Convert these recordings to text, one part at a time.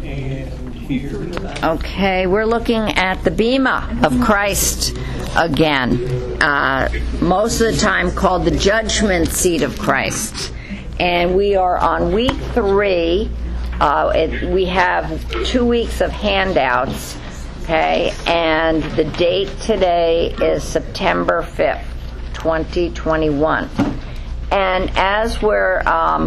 And here. Okay, we're looking at the Bema of Christ again. Most of the time called the judgment seat of Christ. And we are on week 3. We have 2 weeks of handouts. Okay, and the date today is September 5th, 2021. And as we're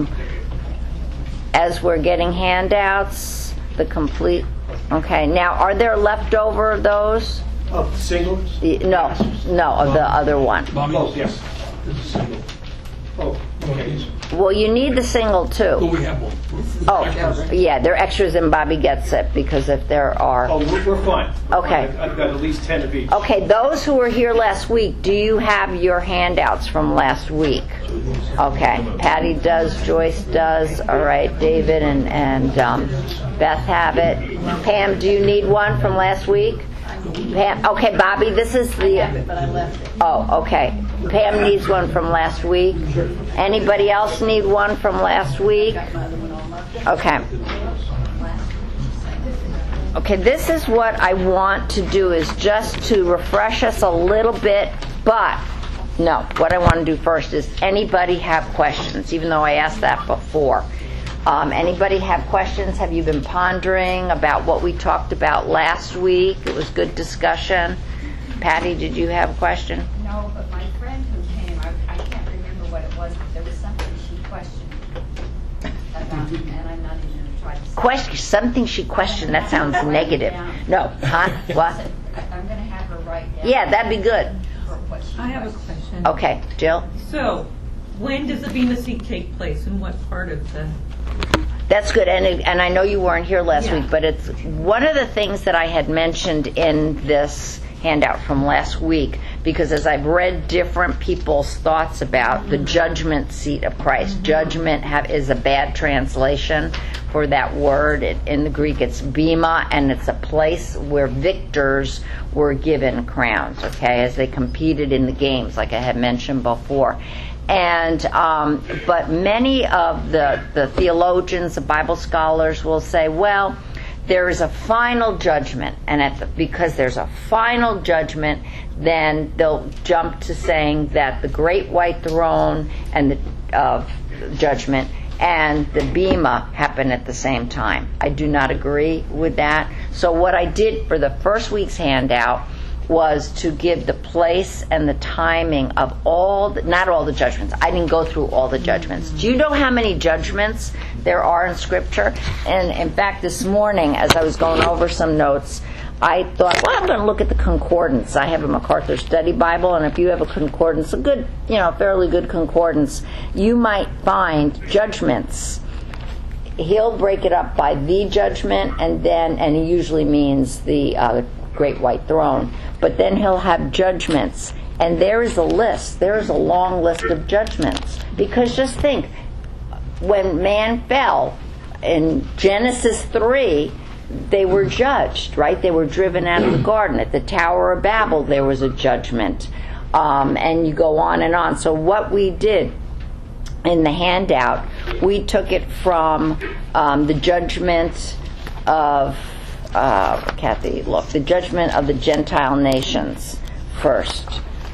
getting handouts, the complete. Okay, now are there leftover of those? Of singles? No, of the other one. Oh, yes. This is single. Oh, okay. Well, you need the single too. Oh, we have one. Oh, yeah, they're extras and Bobby gets it because if there are. Oh, we're fine. Okay. I've got at least 10 of each. Okay, those who were here last week, do you have your handouts from last week? Okay, Patty does, Joyce does, all right, David and Beth have it. Pam, do you need one from last week? Pam, okay, Bobby, this is the. But I left it. Oh, okay. Pam needs one from last week. Anybody else need one from last week? Okay. Okay, this is what I want to do is just to refresh us a little bit, but no, what I want to do first is anybody have questions, even though I asked that before. Anybody have questions? Have you been pondering about what we talked about last week? It was good discussion. Patty, did you have a question? No, but my friend who came, I can't remember what it was, but there was something she questioned about, and I'm not even going to try to say. Question, something she questioned, that sounds negative. No, huh? What? I'm going to have her write down. Yeah, that'd be good. For what she I have a questioned. question. Okay, Jill? So, when does the Bema seat take place, and what part of the... That's good, and I know you weren't here last Yeah. week, but it's one of the things that I had mentioned in this handout from last week, because as I've read different people's thoughts about the judgment seat of Christ, judgment is a bad translation for that word. In the Greek it's bema, and it's a place where victors were given crowns, okay, as they competed in the games, like I had mentioned before. And but many of the theologians, the Bible scholars will say, well, there is a final judgment, and because there's a final judgment, then they'll jump to saying that the great white throne and the judgment and the bema happen at the same time. I do not agree with that. So what I did for the first week's handout was to give the place and the timing of not all the judgments. I didn't go through all the judgments. Do you know how many judgments there are in Scripture? And in fact, this morning, as I was going over some notes, I thought, well, I'm going to look at the concordance. I have a MacArthur Study Bible, and if you have a concordance, a good, fairly good concordance, you might find judgments. He'll break it up by the judgment, and he usually means the great white throne. But then he'll have judgments, and there is a list. There is a long list of judgments. Because just think, when man fell in Genesis 3, they were judged, right? They were driven out of the garden. At the Tower of Babel, there was a judgment. And you go on and on. So what we did in the handout, we took it from the judgment of Kathy, look, the judgment of the Gentile nations first.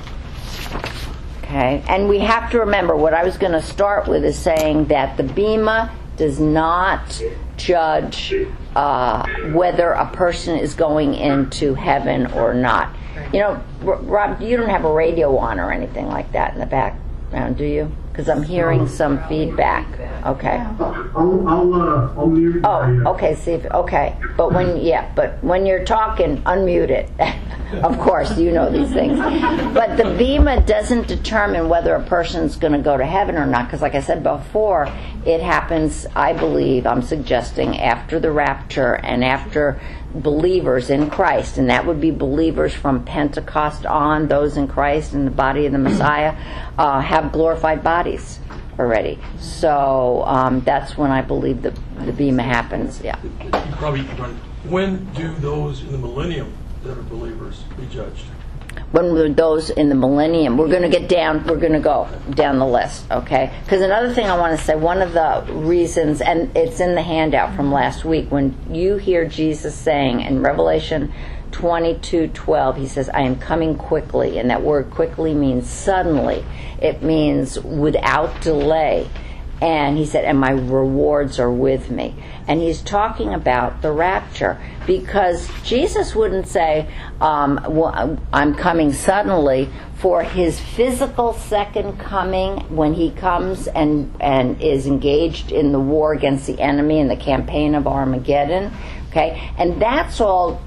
Okay, and we have to remember what I was going to start with is saying that the bema does not judge whether a person is going into heaven or not. Rob, you don't have a radio on or anything like that in the background, do you? Because I'm hearing some feedback. Okay. I'll mute. Okay. But when you're talking, unmute it. Of course, you know these things. But the bema doesn't determine whether a person's going to go to heaven or not. Because, like I said before, it happens. I'm suggesting after the rapture and after believers in Christ, and that would be believers from Pentecost on, those in Christ in the body of the Messiah, have glorified bodies already. So that's when I believe the bema happens. Yeah. Probably right. When do those in the millennium that are believers be judged? when we're those in the millennium, we're going to go down the list, okay? Because another thing I want to say, one of the reasons, and it's in the handout from last week, when you hear Jesus saying in Revelation 22:12, he says, I am coming quickly, and that word quickly means suddenly. It means without delay. And he said, and my rewards are with me. And he's talking about the rapture, because Jesus wouldn't say, I'm coming suddenly, for his physical second coming, when he comes and is engaged in the war against the enemy in the campaign of Armageddon. Okay? And that's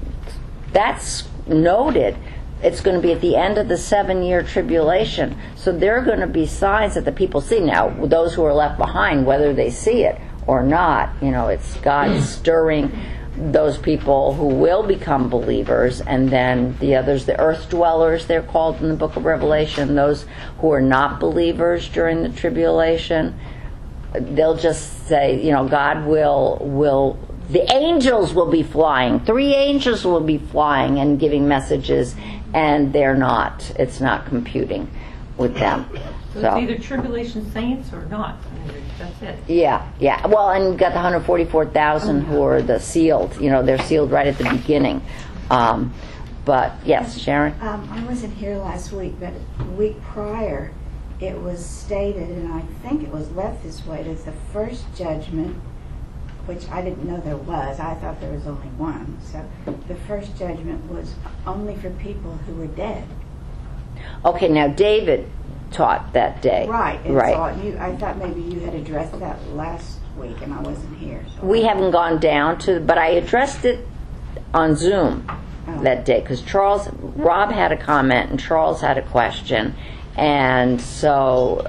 noted. It's going to be at the end of the 7-year tribulation. So there are going to be signs that the people see. Now, those who are left behind, whether they see it or not, it's God stirring those people who will become believers, and then the others, the earth dwellers, they're called in the book of Revelation, those who are not believers during the tribulation, they'll just say, God will the angels will be flying. 3 angels will be flying and giving messages, and they're not. It's not computing with them. So it's either tribulation saints or not. That's it. Yeah. Well, and you've got the 144,000 who are the sealed. They're sealed right at the beginning. But, yes, Sharon? I wasn't here last week, but the week prior it was stated, and I think it was left this way, that the first judgment, which I didn't know there was. I thought there was only one. So the first judgment was only for people who were dead. Okay, now David taught that day. Right. And right. So I thought maybe you had addressed that last week, and I wasn't here. So we haven't gone down to, but I addressed it on Zoom that day, because Rob had a comment and Charles had a question, and so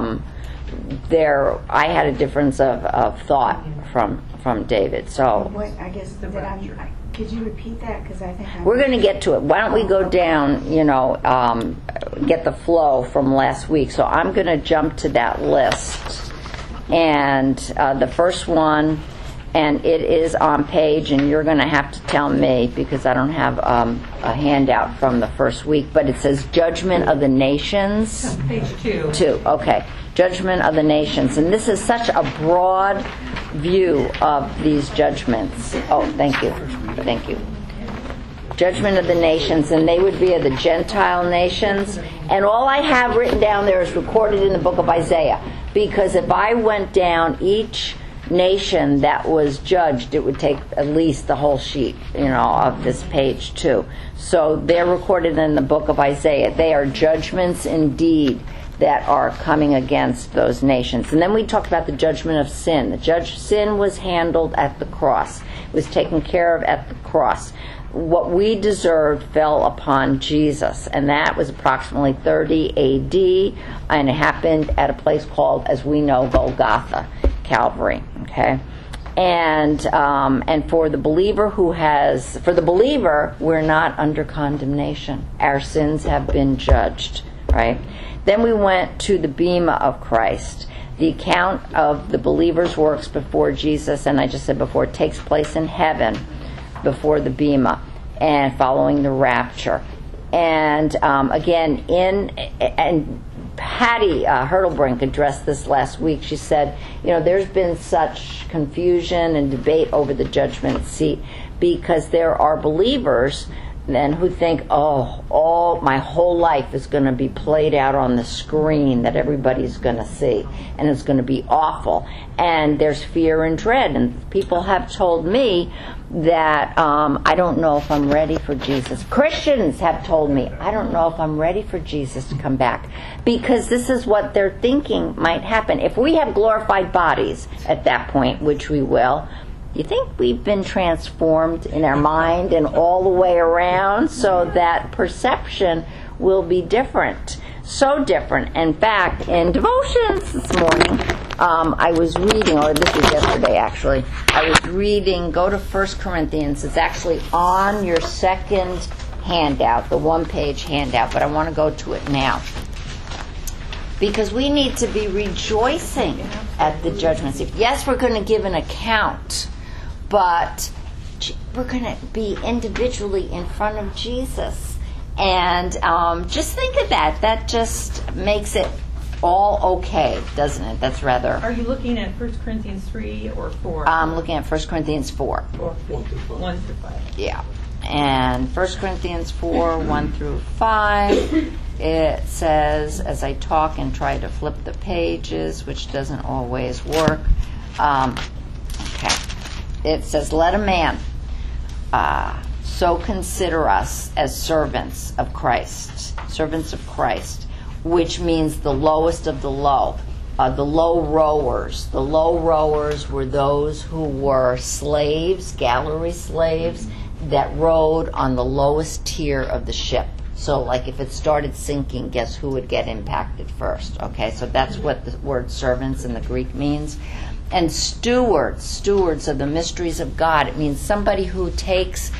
I had a difference of thought from David. So wait, I guess could you repeat that? Because I think we're going to get to it. Why don't we go down? Get the flow from last week. So I'm going to jump to that list, and the first one, and it is on page, and you're going to have to tell me because I don't have a handout from the first week. But it says Judgment of the Nations. Page 2. 2. Okay. Judgment of the Nations. And this is such a broad view of these judgments. Oh, thank you. Thank you. Judgment of the nations, and they would be of the Gentile nations. And all I have written down there is recorded in the book of Isaiah. Because if I went down each nation that was judged, it would take at least the whole sheet, of this page too. So they're recorded in the book of Isaiah. They are judgments indeed that are coming against those nations. And then we talked about the judgment of sin. Sin was handled at the cross. It was taken care of at the cross. What we deserved fell upon Jesus, and that was approximately 30 A.D., and it happened at a place called, as we know, Golgotha, Calvary. Okay, and for the believer we're not under condemnation. Our sins have been judged. Right. Then we went to the Bema of Christ, the account of the believer's works before Jesus, and I just said before, it takes place in heaven before the Bema and following the rapture. And again, and Patty Hurtlebrink addressed this last week. She said, there's been such confusion and debate over the judgment seat because there are believers then who think, all my whole life is going to be played out on the screen that everybody's going to see, and it's going to be awful. And there's fear and dread. And people have told me that I don't know if I'm ready for Jesus. Christians have told me, I don't know if I'm ready for Jesus to come back, because this is what they're thinking might happen. If we have glorified bodies at that point, which we will, you think we've been transformed in our mind and all the way around so that perception will be different. So different. In fact, in devotions this morning, I was reading, or this was yesterday actually, I was reading, go to 1 Corinthians. It's actually on your second handout, the one-page handout, but I want to go to it now. Because we need to be rejoicing at the judgment seat. Yes, we're going to give an account, but we're going to be individually in front of Jesus. And just think of that. That just makes it all okay, doesn't it? That's rather... Are you looking at 1 Corinthians 3 or 4? I'm looking at 1 Corinthians 4. Or 1 through 5. Yeah. And 1 Corinthians 4, 1 through 5, it says, as I talk and try to flip the pages, which doesn't always work, okay. It says, let a man so consider us as servants of Christ, which means the lowest of the low. The low rowers. The low rowers were those who were slaves, gallery slaves, that rode on the lowest tier of the ship. So, like, if it started sinking, guess who would get impacted first? Okay, so that's what the word servants in the Greek means. And stewards of the mysteries of God. It means somebody who takes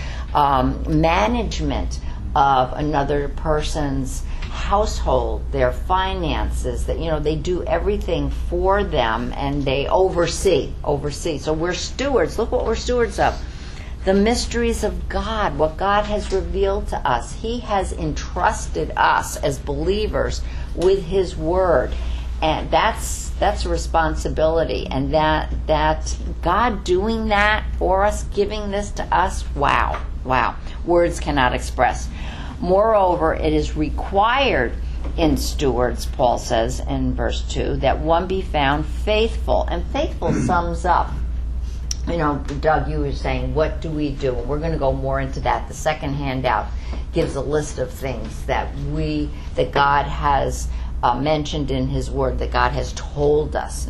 management of another person's household, their finances, that, you know, they do everything for them and they oversee. So we're stewards. Look what we're stewards of. The mysteries of God, what God has revealed to us. He has entrusted us as believers with His Word. And that's a responsibility. And that God doing that for us, giving this to us, wow. Words cannot express. Moreover, it is required in stewards, Paul says in verse 2, that one be found faithful. And faithful sums up. You know, Doug, you were saying, what do we do? We're going to go more into that. The second handout gives a list of things that God has mentioned in His Word, that God has told us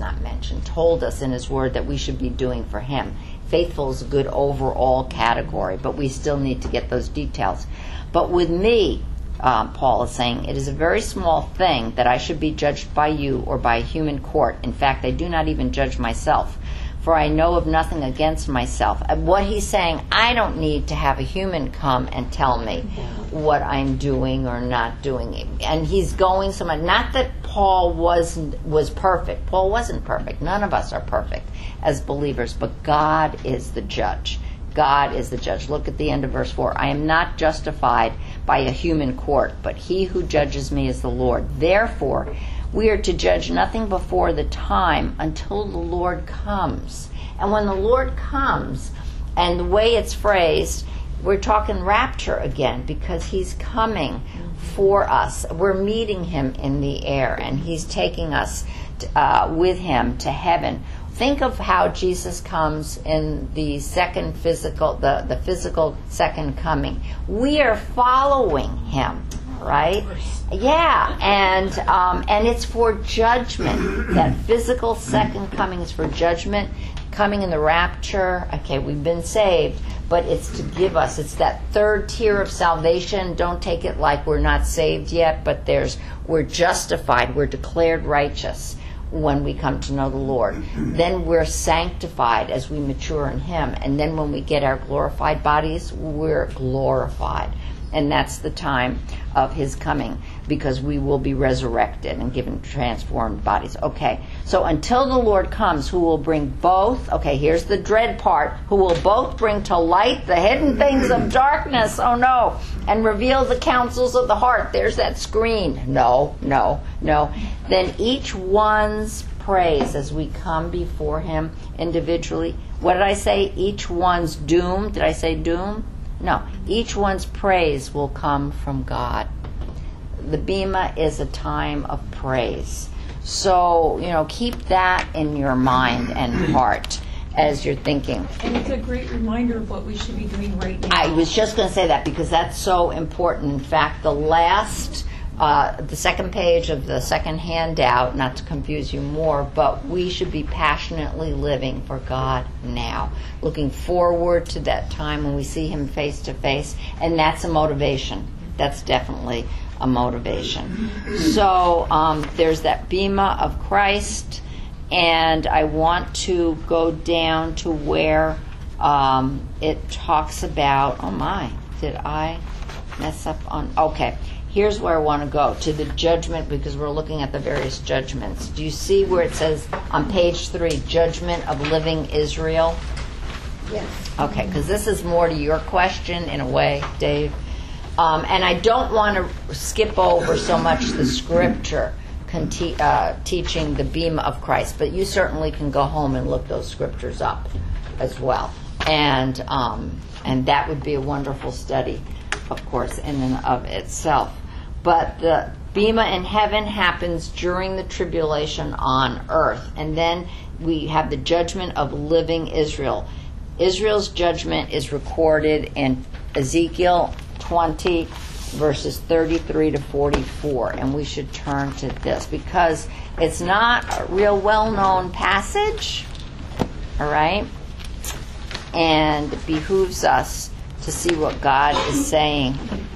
in His Word that we should be doing for Him. Faithful is a good overall category, but we still need to get those details. But with me, Paul is saying, it is a very small thing that I should be judged by you or by a human court. In fact, I do not even judge myself, for I know of nothing against myself. And what he's saying, I don't need to have a human come and tell me what I'm doing or not doing. And he's going somewhere. Not that Paul was perfect. Paul wasn't perfect. None of us are perfect as believers, but God is the judge. God is the judge. Look at the end of verse 4. I am not justified by a human court, but he who judges me is the Lord. Therefore, we are to judge nothing before the time until the Lord comes. And when the Lord comes, and the way it's phrased, we're talking rapture again, because He's coming for us. We're meeting Him in the air, and He's taking us with Him to heaven. Think of how Jesus comes in the second physical, the physical second coming. We are following Him, right? Yeah, and it's for judgment. That physical second coming is for judgment. Coming in the rapture, okay, we've been saved, but it's to give us, it's that third tier of salvation. Don't take it like we're not saved yet, but we're justified, we're declared righteous when we come to know the Lord. Then we're sanctified as we mature in Him, and then when we get our glorified bodies, we're glorified. And that's the time of His coming, because we will be resurrected and given transformed bodies. Okay, so until the Lord comes, who will bring both, okay, here's the dread part, who will both bring to light the hidden things of darkness, oh no, and reveal the counsels of the heart. There's that screen. No. Then each one's praise as we come before Him individually. What did I say? Each one's doom. Did I say doom? No, each one's praise will come from God. The Bema is a time of praise. So, keep that in your mind and heart as you're thinking. And it's a great reminder of what we should be doing right now. I was just going to say that because that's so important. In fact, the second page of the second handout, not to confuse you more, but we should be passionately living for God now, looking forward to that time when we see Him face to face, and that's a motivation. That's definitely a motivation. So there's that Bema of Christ, and I want to go down to where it talks about, oh my, did I mess up on, okay. Here's where I want to go, to the judgment, because we're looking at the various judgments. Do you see where it says on page 3, judgment of living Israel? Yes. Okay, because this is more to your question in a way, Dave. And I don't want to skip over so much the scripture teaching the bema of Christ, but you certainly can go home and look those scriptures up as well. And that would be a wonderful study, of course, in and of itself. But the bema in heaven happens during the tribulation on earth. And then we have the judgment of living Israel. Israel's judgment is recorded in Ezekiel 20, verses 33 to 44. And we should turn to this because it's not a real well-known passage. All right? And it behooves us to see what God is saying.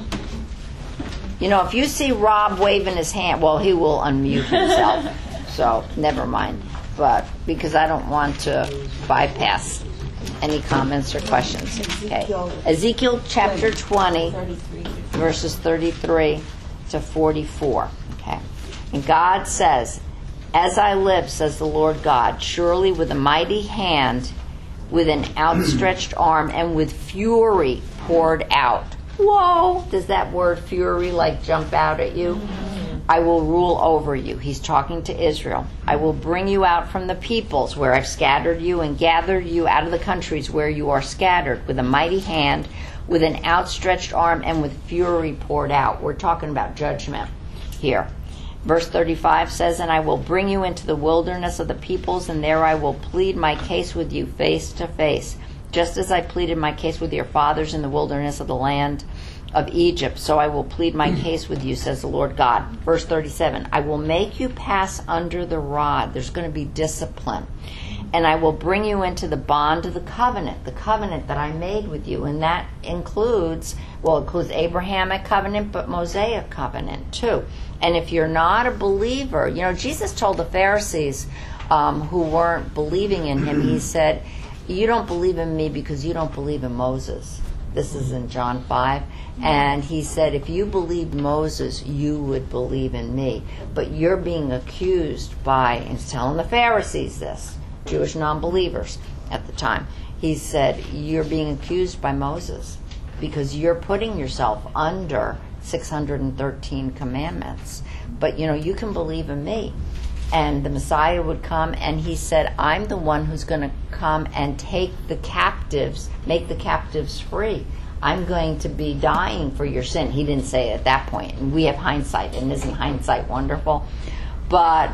You know, if you see Rob waving his hand, well, he will unmute himself. So, never mind. But, because I don't want to bypass any comments or questions. Okay. Ezekiel chapter 20, verses 33 to 44. Okay. And God says, "As I live, says the Lord God, surely with a mighty hand, with an outstretched arm, and with fury poured out." Whoa! Does that word fury like jump out at you? "I will rule over you." He's talking to Israel. "I will bring you out from the peoples where I've scattered you and gathered you out of the countries where you are scattered with a mighty hand, with an outstretched arm, and with fury poured out." We're talking about judgment here. Verse 35 says, "And I will bring you into the wilderness of the peoples, and there I will plead my case with you face to face. Just as I pleaded my case with your fathers in the wilderness of the land of Egypt, so I will plead my case with you, says the Lord God." Verse 37, "I will make you pass under the rod." There's going to be discipline. "And I will bring you into the bond of the covenant that I made with you." And that includes Abrahamic covenant, but Mosaic covenant too. And if you're not a believer, you know, Jesus told the Pharisees who weren't believing in him, he said, "You don't believe in me because you don't believe in Moses." This is in John 5. And he said, if you believed Moses, you would believe in me. But you're being accused by, and he's telling the Pharisees this, Jewish non-believers at the time. He said, you're being accused by Moses because you're putting yourself under 613 commandments. But, you know, you can believe in me. And the Messiah would come, and he said, I'm the one who's going to come and take the captives, make the captives free. I'm going to be dying for your sin. He didn't say it at that point. And we have hindsight, and isn't hindsight wonderful? But,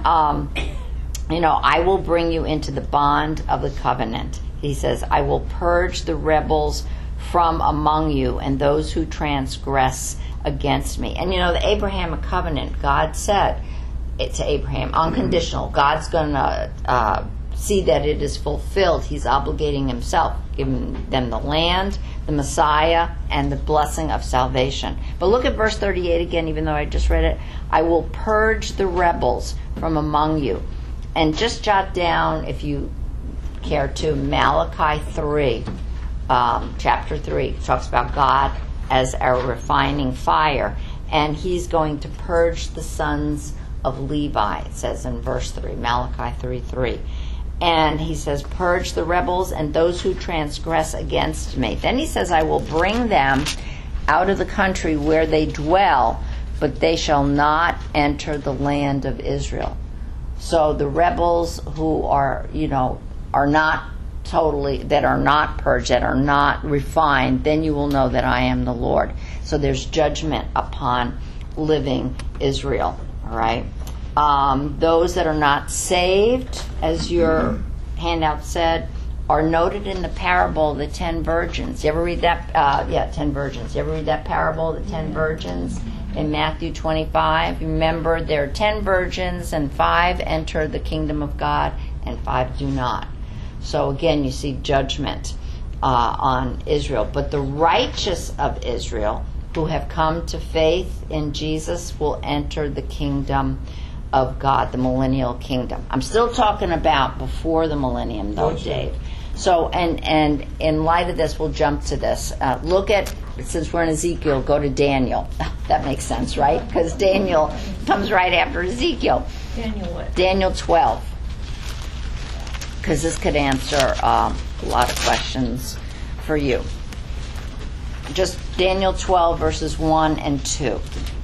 you know, I will bring you into the bond of the covenant. He says, I will purge the rebels from among you and those who transgress against me. And, you know, the Abrahamic covenant, God said to Abraham, unconditional. God's going to see that it is fulfilled. He's obligating himself, giving them the land, the Messiah, and the blessing of salvation. But look at verse 38 again, even though I just read it. I will purge the rebels from among you. And just jot down, if you care to, Malachi 3, chapter 3. It talks about God as our refining fire. And he's going to purge the sons of Levi, it says in verse 3, Malachi 3:3. And he says, purge the rebels and those who transgress against me. Then he says, I will bring them out of the country where they dwell, but they shall not enter the land of Israel. So the rebels who are, you know, are not totally, that are not purged, that are not refined, then you will know that I am the Lord. So there's judgment upon living Israel. All right. Those that are not saved, as your handout said, are noted in the parable of the 10 virgins. You ever read that? 10 virgins. You ever read that parable of the 10 virgins in Matthew 25? Remember, there are 10 virgins, and 5 enter the kingdom of God, and 5 do not. So again, you see judgment on Israel. But the righteous of Israel, who have come to faith in Jesus, will enter the kingdom of God, the millennial kingdom. I'm still talking about before the millennium, though, Dave. So, and in light of this, we'll jump to this. Look at, since we're in Ezekiel, go to Daniel. That makes sense, right? Because Daniel comes right after Ezekiel. Daniel what? Daniel 12. Because this could answer a lot of questions for you. just Daniel 12 verses 1 and 2.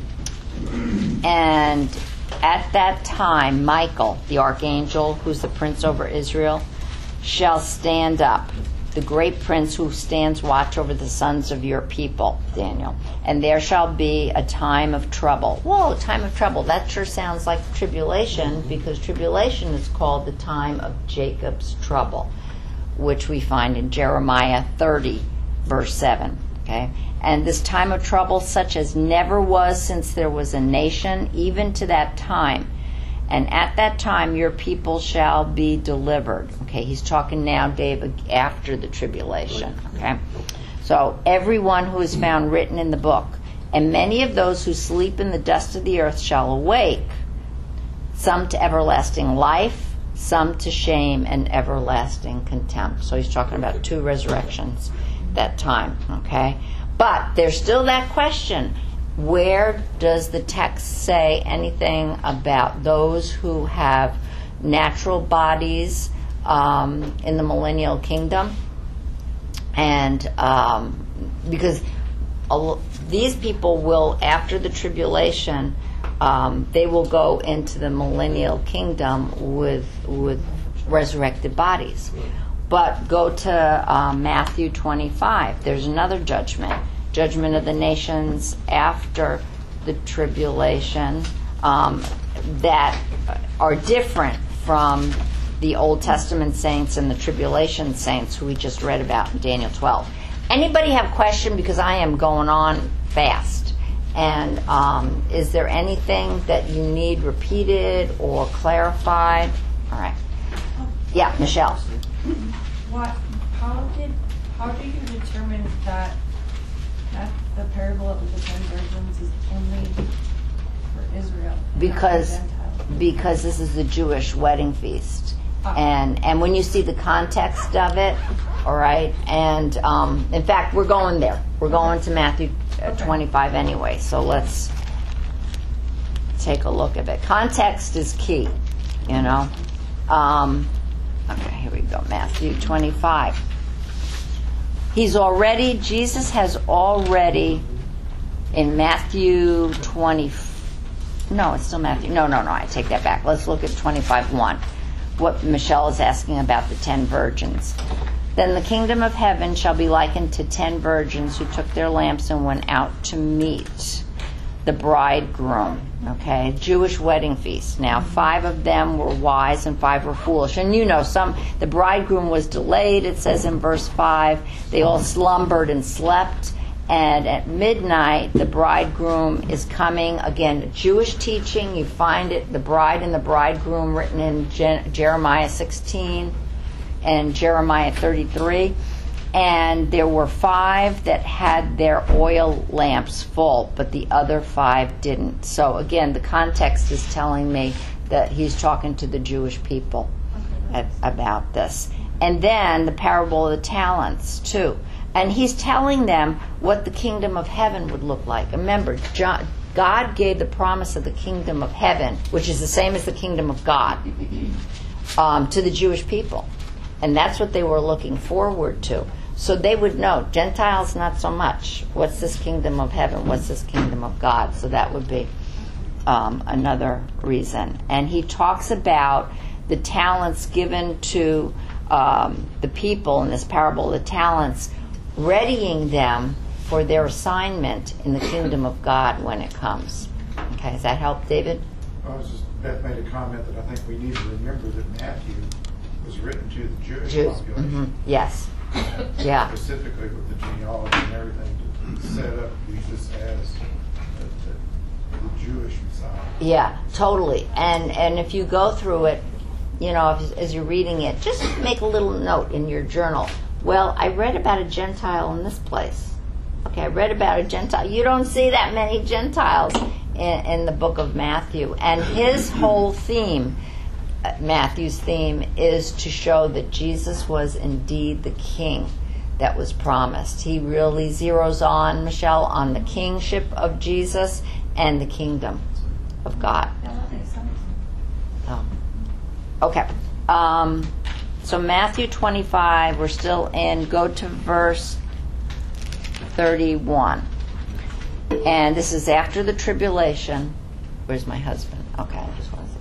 And at that time, Michael, the archangel, who's the prince over Israel, shall stand up, the great prince who stands watch over the sons of your people, Daniel. And there shall be a time of trouble. Whoa, time of trouble. That sure sounds like tribulation, because tribulation is called the time of Jacob's trouble, which we find in Jeremiah 30, verse 7. Okay? And this time of trouble, such as never was since there was a nation, even to that time. And at that time your people shall be delivered. Okay, he's talking now, David, after the tribulation. Okay? So, everyone who is found written in the book, and many of those who sleep in the dust of the earth shall awake, some to everlasting life, some to shame and everlasting contempt. So he's talking about two resurrections that time. Okay? But there's still that question. Where does the text say anything about those who have natural bodies in the millennial kingdom? And because these people will, after the tribulation, they will go into the millennial kingdom with resurrected bodies. But go to Matthew 25. There's another judgment of the nations after the tribulation that are different from the Old Testament saints and the tribulation saints who we just read about in Daniel 12. Anybody have a question? Because I am going on fast. And is there anything that you need repeated or clarified? All right. Yeah, Michelle. How do you determine that the parable of the 10 virgins is only for Israel? Because this is the Jewish wedding feast. And when you see the context of it, all right, and in fact, we're going there. We're going to Matthew 25 anyway, so let's take a look at it. Context is key, you know. Okay, here we go, Matthew 25. Jesus has already, in Matthew 20, no, it's still Matthew, no, I take that back. Let's look at 25:1, what Michelle is asking about the 10 virgins. Then the kingdom of heaven shall be likened to 10 virgins who took their lamps and went out to meet the bridegroom. Okay, Jewish wedding feast. Now, 5 of them were wise and 5 were foolish. And you know, the bridegroom was delayed, it says in verse 5. They all slumbered and slept. And at midnight, the bridegroom is coming. Again, Jewish teaching, you find it, the bride and the bridegroom, written in Jeremiah 16 and Jeremiah 33. And there were 5 that had their oil lamps full, but the other 5 didn't. So again, the context is telling me that he's talking to the Jewish people about this. And then the parable of the talents, too. And he's telling them what the kingdom of heaven would look like. Remember, God gave the promise of the kingdom of heaven, which is the same as the kingdom of God, to the Jewish people. And that's what they were looking forward to. So they would know, Gentiles not so much. What's this kingdom of heaven? What's this kingdom of God? So that would be another reason. And he talks about the talents given to the people in this parable, the talents, readying them for their assignment in the kingdom of God when it comes. Okay, does that help, David? Beth made a comment that I think we need to remember that Matthew was written to the Jewish population. Mm-hmm. Yes. Yeah. Specifically with the genealogy and everything to set up Jesus as the Jewish Messiah. Yeah, totally. And if you go through it, you know, as you're reading it, just make a little note in your journal. Well, I read about a Gentile in this place. Okay, I read about a Gentile. You don't see that many Gentiles in the book of Matthew. And his whole theme, Matthew's theme, is to show that Jesus was indeed the king that was promised. He really zeroes on, Michelle, on the kingship of Jesus and the kingdom of God. Oh. Okay. So Matthew 25, we're still in. Go to verse 31. And this is after the tribulation. Where's my husband? Okay, I just want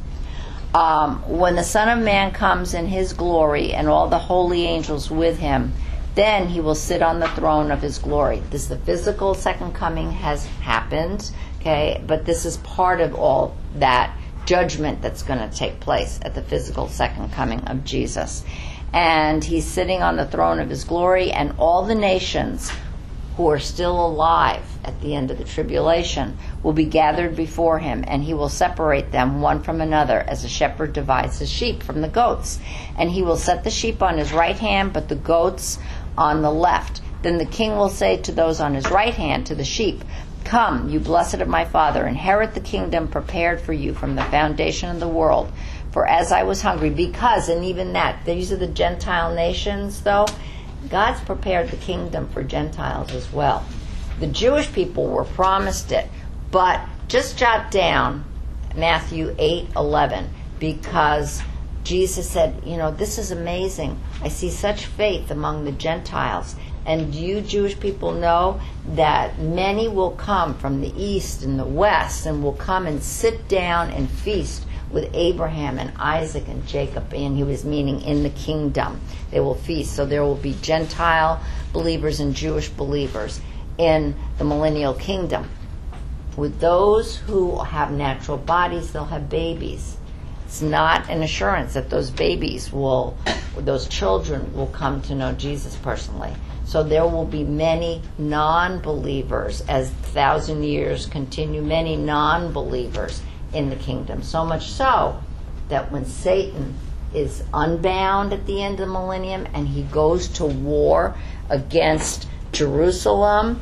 to see. When the Son of Man comes in his glory and all the holy angels with him, then he will sit on the throne of his glory. This, the physical second coming has happened, okay, but this is part of all that judgment that's going to take place at the physical second coming of Jesus. And he's sitting on the throne of his glory, and all the nations who are still alive at the end of the tribulation will be gathered before him, and he will separate them one from another as a shepherd divides his sheep from the goats. And he will set the sheep on his right hand, but the goats on the left. Then the king will say to those on his right hand, to the sheep, "Come, you blessed of my Father, inherit the kingdom prepared for you from the foundation of the world. For as I was hungry," because, and even that, these are the Gentile nations, though, God's prepared the kingdom for Gentiles as well. The Jewish people were promised it, but just jot down Matthew 8:11, because Jesus said, you know, this is amazing. I see such faith among the Gentiles. And you Jewish people know that many will come from the east and the west and will come and sit down and feast with Abraham and Isaac and Jacob. And he was meaning in the kingdom. They will feast. So there will be Gentile believers and Jewish believers in the millennial kingdom. With those who have natural bodies, they'll have babies. It's not an assurance that those babies will, those children will come to know Jesus personally. So there will be many non-believers as 1,000 years continue, many non-believers in the kingdom. So much so that when Satan is unbound at the end of the millennium and he goes to war against Jerusalem,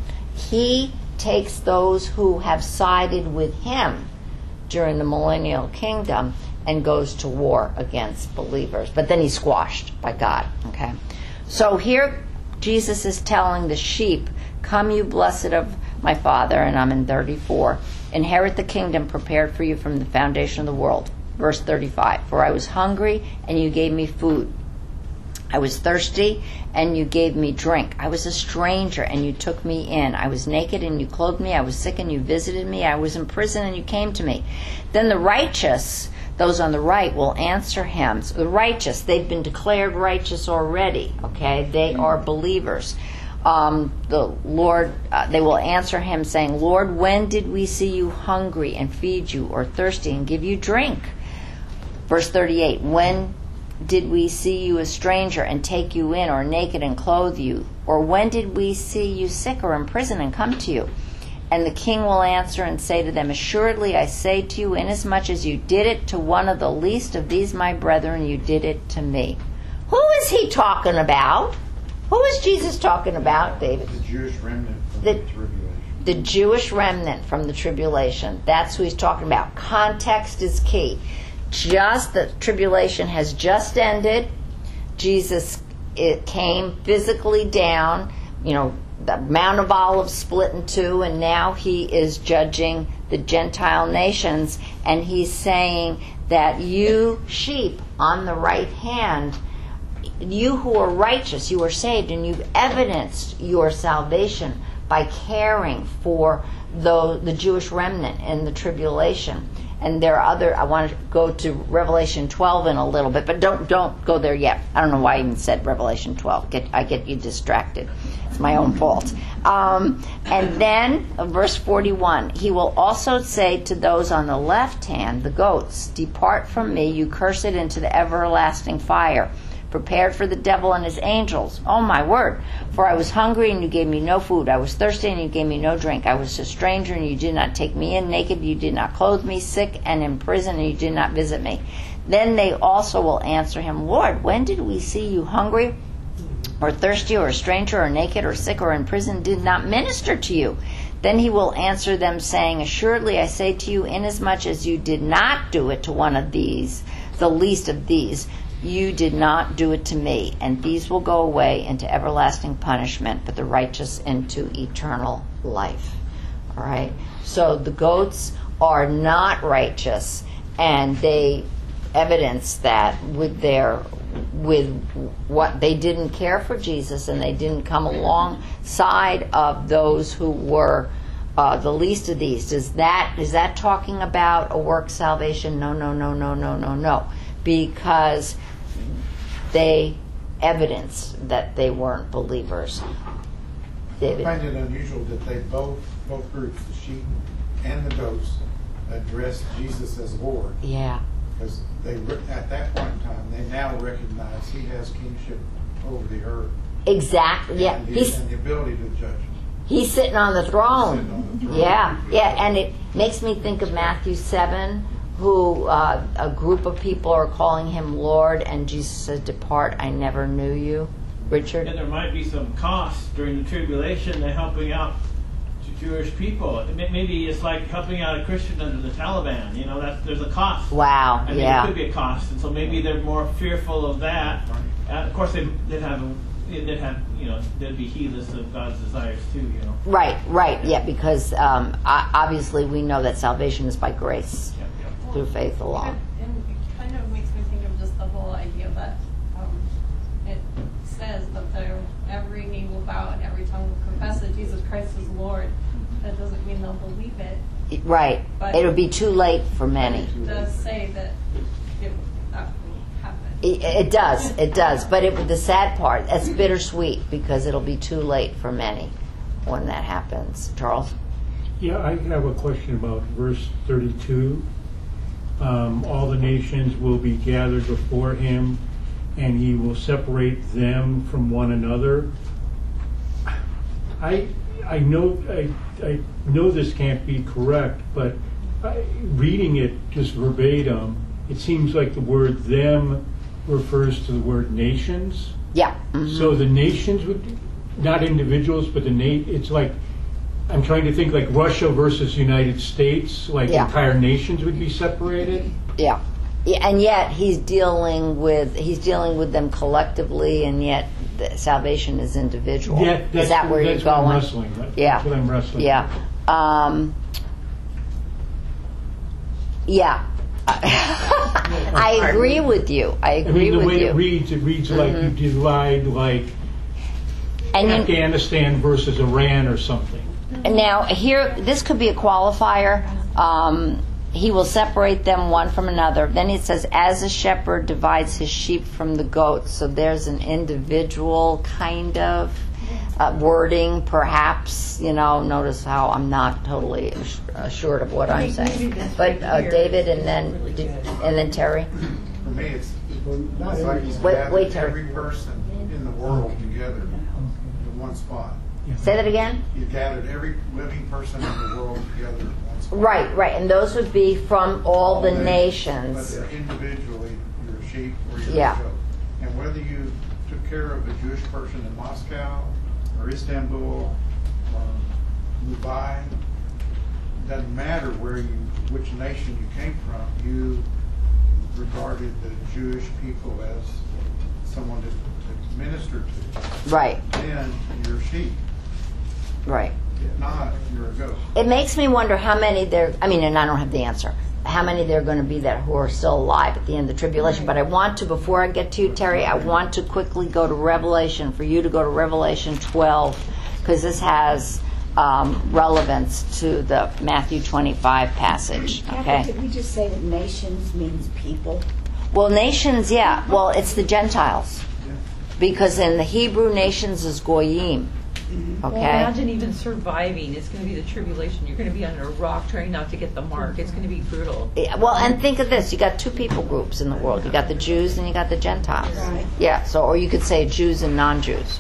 he takes those who have sided with him during the millennial kingdom and goes to war against believers. But then he's squashed by God. Okay. So here Jesus is telling the sheep, "Come, you blessed of my Father," and I'm in 34, "inherit the kingdom prepared for you from the foundation of the world." Verse 35, "For I was hungry, and you gave me food. I was thirsty, and you gave me drink. I was a stranger, and you took me in. I was naked, and you clothed me. I was sick, and you visited me. I was in prison, and you came to me." Then the righteous, those on the right, will answer him. So the righteous, they've been declared righteous already, okay? They are believers. The Lord, they will answer him saying, "Lord, when did we see you hungry and feed you, or thirsty and give you drink?" Verse 38, "When did we see you a stranger and take you in, or naked and clothe you? Or when did we see you sick or in prison and come to you?" And the king will answer and say to them, "Assuredly I say to you, inasmuch as you did it to one of the least of these my brethren, you did it to me." Who is he talking about? Who is Jesus talking about, David? The Jewish remnant from the tribulation. The Jewish remnant from the tribulation. That's who he's talking about. Context is key. Just the tribulation has just ended. Jesus, it came physically down. You know, the Mount of Olives split in two, and now he is judging the Gentile nations, and he's saying that you sheep on the right hand, you who are righteous, you are saved, and you've evidenced your salvation by caring for the Jewish remnant in the tribulation. And there are other, I want to go to Revelation 12 in a little bit, but don't go there yet. I don't know why I even said Revelation 12. I get you distracted. It's my own fault. And then, verse 41, "He will also say to those on the left hand, the goats, 'Depart from me, you cursed, into the everlasting fire, prepared for the devil and his angels.' Oh my word. For I was hungry, and you gave me no food. I was thirsty, and you gave me no drink. I was a stranger, and you did not take me in. Naked, you did not clothe me. Sick and in prison, and you did not visit me." Then they also will answer him, "Lord, when did we see you hungry, or thirsty, or a stranger, or naked, or sick, or in prison, did not minister to you?" Then he will answer them, saying, "Assuredly I say to you, inasmuch as you did not do it to one of these, the least of these, you did not do it to me. And these will go away into everlasting punishment, but the righteous into eternal life." All right? So the goats are not righteous, and they evidence that with their what they didn't care for Jesus, and they didn't come alongside of those who were the least of these. Is that talking about a work salvation? No. Because they evidenced that they weren't believers. David. I find it unusual that they both groups, the sheep and the goats, addressed Jesus as Lord. Yeah. Because at that point in time, they now recognize he has kingship over the earth. Exactly. Yeah. And the ability to judge. He's sitting on the throne. Sitting on the throne. Yeah, and it makes me think of Matthew 7, who a group of people are calling him Lord, and Jesus said, "Depart, I never knew you." Richard? And there might be some costs during the tribulation to helping out Jewish people. Maybe it's like helping out a Christian under the Taliban. There's a cost. Wow. I mean, it could be a cost, and so maybe they're more fearful of that. Of course, they'd be heedless of God's desires too. Right. Yeah, because obviously we know that salvation is by grace through faith alone. And it kind of makes me think of just the whole idea that it says that every knee will bow and every tongue will confess that Jesus Christ is Lord. That doesn't mean they'll believe it. Right. But it'll be too late for many. It does say that that will happen. It does. But the sad part, that's bittersweet, because it'll be too late for many when that happens. Charles? Yeah, I have a question about verse 32. All the nations will be gathered before him, and he will separate them from one another. I know this can't be correct, but reading it just verbatim, it seems like the word "them" refers to the word nations. Yeah. Mm-hmm. So the nations would, not individuals, but it's like, I'm trying to think like Russia versus United States, like entire nations would be separated. Yeah. And yet he's dealing with them collectively, and yet the salvation is individual. Yeah, is that where you're going? I'm wrestling. Yeah. That's what I'm wrestling. Yeah. I agree with you. I mean, the way it reads like you divide like Afghanistan versus Iran or something. Now, here, this could be a qualifier. He will separate them one from another. Then it says, as a shepherd divides his sheep from the goats. So there's an individual kind of wording, perhaps. Notice how I'm not totally assured of what I'm saying. But David, and then Terry. For me, it's like he's gathered every person in the world together in one spot. Say that again? He's gathered every living person in the world together in one spot. Right, and those would be from all the nations. But individually, you're a sheep or you're a goat. And whether you took care of a Jewish person in Moscow or Istanbul or Mumbai, it doesn't matter which nation you came from. You regarded the Jewish people as someone to minister to. Right. Then you're a sheep. Right. If not, you're a goat. It makes me wonder how many and I don't have the answer, how many there are going to be that who are still alive at the end of the tribulation. But I want to, before I get to you, Terry, I want to quickly go to Revelation, for you to go to Revelation 12, because this has relevance to the Matthew 25 passage. Okay. Did we just say that nations means people? Well, nations, yeah. Well, it's the Gentiles. Because in the Hebrew, nations is goyim. Okay. Well, imagine even surviving. It's going to be the tribulation. You're going to be under a rock trying not to get the mark. It's going to be brutal. Yeah, well, and think of this. You got two people groups in the world. You got the Jews and you got the Gentiles. Right. Yeah, so, or you could say Jews and non-Jews,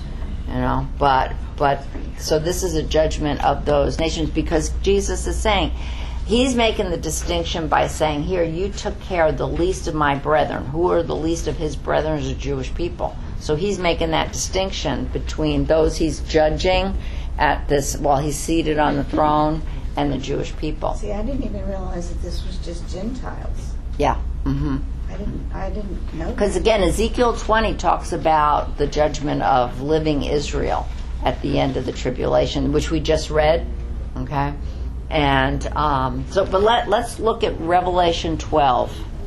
but so this is a judgment of those nations, because Jesus is saying, he's making the distinction by saying, here, you took care of the least of my brethren. Who are the least of his brethren? Is the Jewish people. So he's making that distinction between those he's judging at this, while he's seated on the throne, and the Jewish people. See, I didn't even realize that this was just Gentiles. Yeah. Mm-hmm. I didn't know. Because again, Ezekiel 20 talks about the judgment of living Israel at the end of the tribulation, which we just read. Okay. And but let's look at Revelation 12.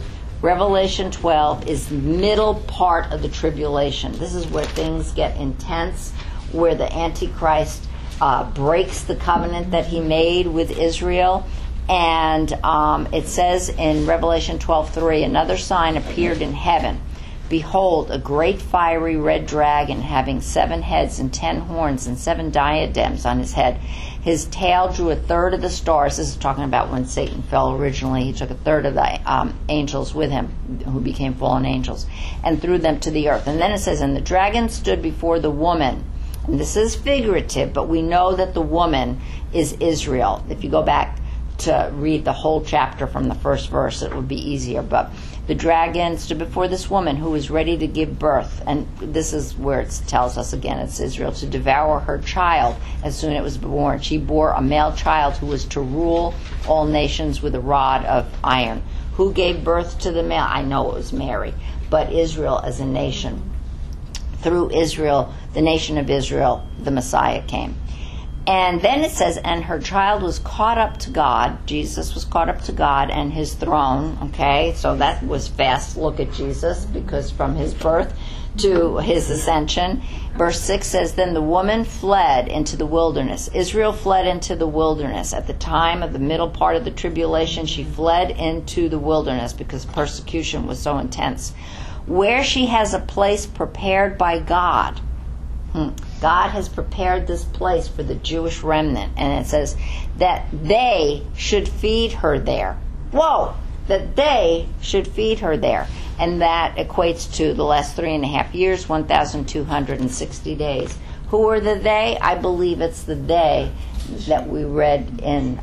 Revelation 12 is the middle part of the tribulation. This is where things get intense, where the Antichrist breaks the covenant that he made with Israel. And it says in Revelation 12:3, another sign appeared in heaven. Behold, a great fiery red dragon having 7 heads and 10 horns and 7 diadems on his head. His tail drew a third of the stars. This is talking about when Satan fell originally. He took a third of the angels with him, who became fallen angels, and threw them to the earth. And then it says, and the dragon stood before the woman. And this is figurative, but we know that the woman is Israel. If you go back to read the whole chapter from the first verse, it would be easier. But the dragon stood before this woman who was ready to give birth, and this is where it tells us again it's Israel, to devour her child as soon as it was born. She bore a male child who was to rule all nations with a rod of iron. Who gave birth to the male? I know it was Mary, but Israel as a nation. Through Israel, the nation of Israel, the Messiah came. And then it says, and her child was caught up to God. Jesus was caught up to God and his throne. Okay, so that was fast look at Jesus, because from his birth to his ascension. Verse 6 says, then the woman fled into the wilderness. Israel fled into the wilderness. At the time of the middle part of the tribulation, she fled into the wilderness because persecution was so intense, where she has a place prepared by God. God has prepared this place for the Jewish remnant, and it says that they should feed her there. Whoa! That they should feed her there. And that equates to the last 3.5 years, 1,260 days. Who are the they? I believe it's the they that we read in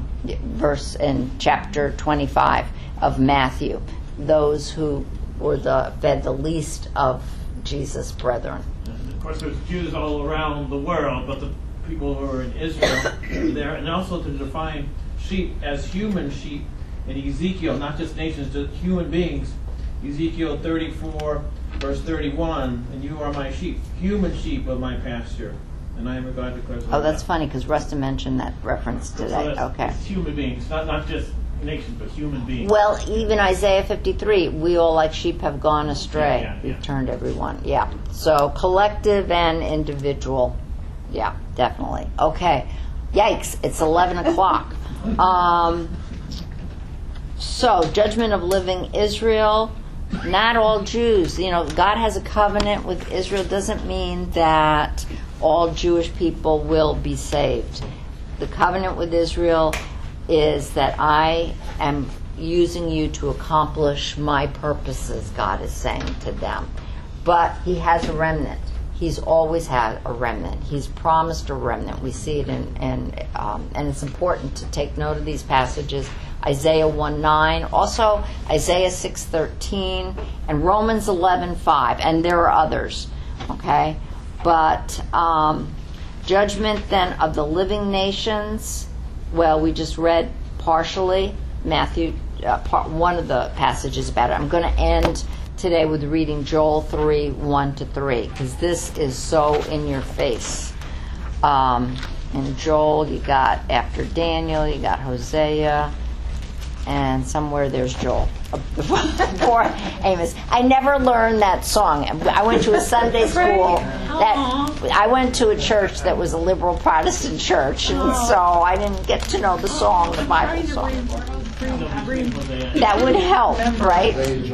chapter 25 of Matthew. Those who were fed the least of Jesus' brethren. Of course, there's Jews all around the world, but the people who are in Israel are there. And also to define sheep as human sheep in Ezekiel, not just nations, just human beings. Ezekiel 34, verse 31, and you are my sheep, human sheep of my pasture, and I am a God declares the Lord. Oh, that's funny, because Rustin mentioned that reference today. So okay. It's human beings, not just nations, but human beings. Well, even Isaiah 53, we all like sheep have gone astray. Yeah. We've turned everyone. Yeah. So collective and individual. Yeah, definitely. Okay. Yikes, it's 11 o'clock. So, judgment of living Israel. Not all Jews. You know, God has a covenant with Israel. Doesn't mean that all Jewish people will be saved. The covenant with Israel is that I am using you to accomplish my purposes, God is saying to them. But he has a remnant. He's always had a remnant. He's promised a remnant. We see it and it's important to take note of these passages. Isaiah 1:9, also Isaiah 6:13, and Romans 11:5, and there are others. Okay, but judgment then of the living nations. Well, we just read partially Matthew, one of the passages about it. I'm going to end today with reading Joel 3:1-3, because this is so in your face. In Joel, you got after Daniel, you got Hosea, and somewhere there's Joel. Before Amos. I never learned that song. I went to a Sunday school. I went to a church that was a liberal Protestant church, and so I didn't get to know the song, the Bible song. That would help, right?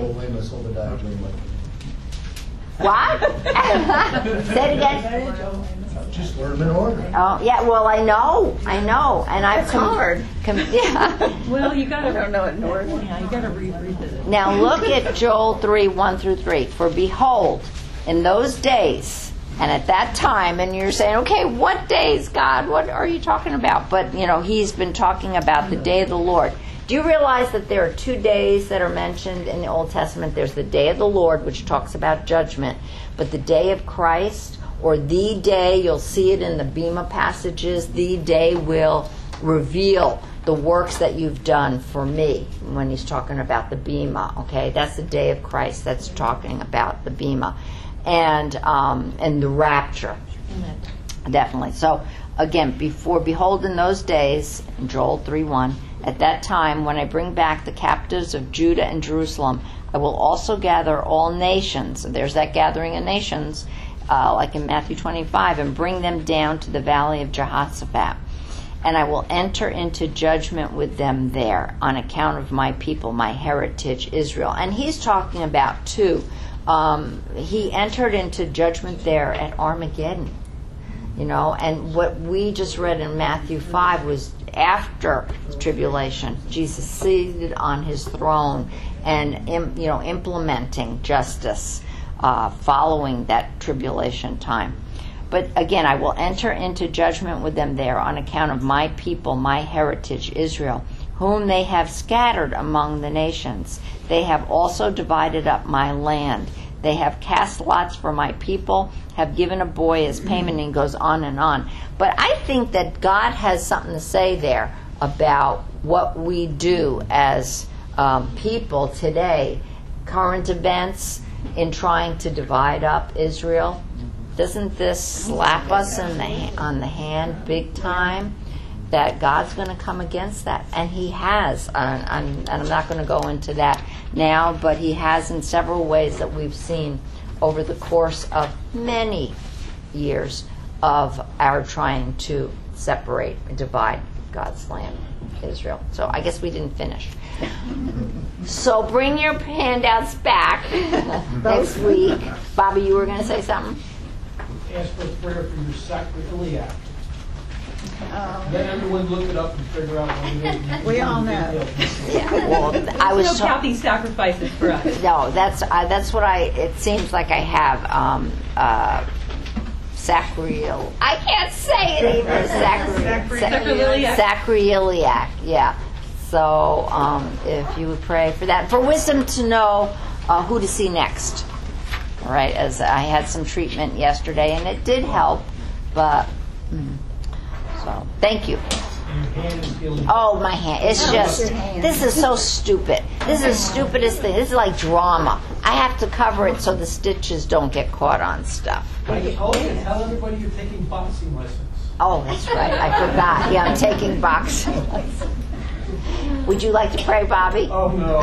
What? Say it again. Just learn them in order. Oh, yeah, well, I know, and I've hard. Yeah. Well, you gotta. I don't know it in order. Yeah, you gotta reread it. Now look at Joel 3:1-3. For behold, in those days, and at that time, and you're saying, okay, what days, God? What are you talking about? But, you know, he's been talking about the day of the Lord. Do you realize that there are 2 days that are mentioned in the Old Testament? There's the day of the Lord, which talks about judgment, but the day of Christ, or the day, you'll see it in the Bema passages, the day will reveal the works that you've done for me, when he's talking about the Bema. Okay, that's the day of Christ. That's talking about the Bema, and the rapture. Definitely. So again, behold, in those days, in Joel 3:1, at that time when I bring back the captives of Judah and Jerusalem, I will also gather all nations, and there's that gathering of nations, like in Matthew 25, and bring them down to the valley of Jehoshaphat. And I will enter into judgment with them there on account of my people, my heritage, Israel. And he's talking about, too, he entered into judgment there at Armageddon. You know, and what we just read in Matthew 5 was after tribulation, Jesus seated on his throne and implementing justice following that tribulation time. But again, I will enter into judgment with them there on account of my people, my heritage, Israel, whom they have scattered among the nations. They have also divided up my land. They have cast lots for my people, have given a boy as payment, and goes on and on. But I think that God has something to say there about what we do as people today, current events in trying to divide up Israel. Doesn't this slap us on the hand big time? That God's going to come against that, and He has. And I'm not going to go into that now, but He has in several ways that we've seen over the course of many years of our trying to separate and divide God's land, Israel. So I guess we didn't finish. So bring your handouts back next week. Bobby, you were going to say something? Ask for prayer for your sacroiliac. Let everyone look it up and figure out what it is. We all know. Yeah. Well, I was no counting sacrifices for us. No, that's what it seems like I have. Sacriel. I can't say it either. Sacroiliac. Yeah. So if you would pray for that, for wisdom to know who to see next. All right, as I had some treatment yesterday, and it did help, but so thank you. Oh, my hand. It's just, this is so stupid. This is the stupidest thing. This is like drama. I have to cover it so the stitches don't get caught on stuff. I told you, tell everybody you're taking boxing lessons. Oh, that's right. I forgot. Yeah, I'm taking boxing lessons. Would you like to pray, Bobby? Oh, no.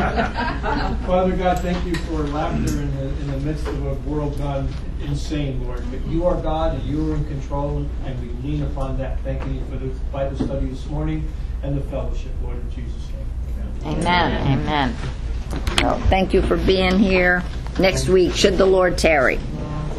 Father God, thank you for laughter in the midst of a world gone insane, Lord. But you are God and you are in control, and we lean upon that. Thank you for the Bible study this morning and the fellowship, Lord, in Jesus' name. Amen. Amen. So thank you for being here. Next week, should the Lord tarry.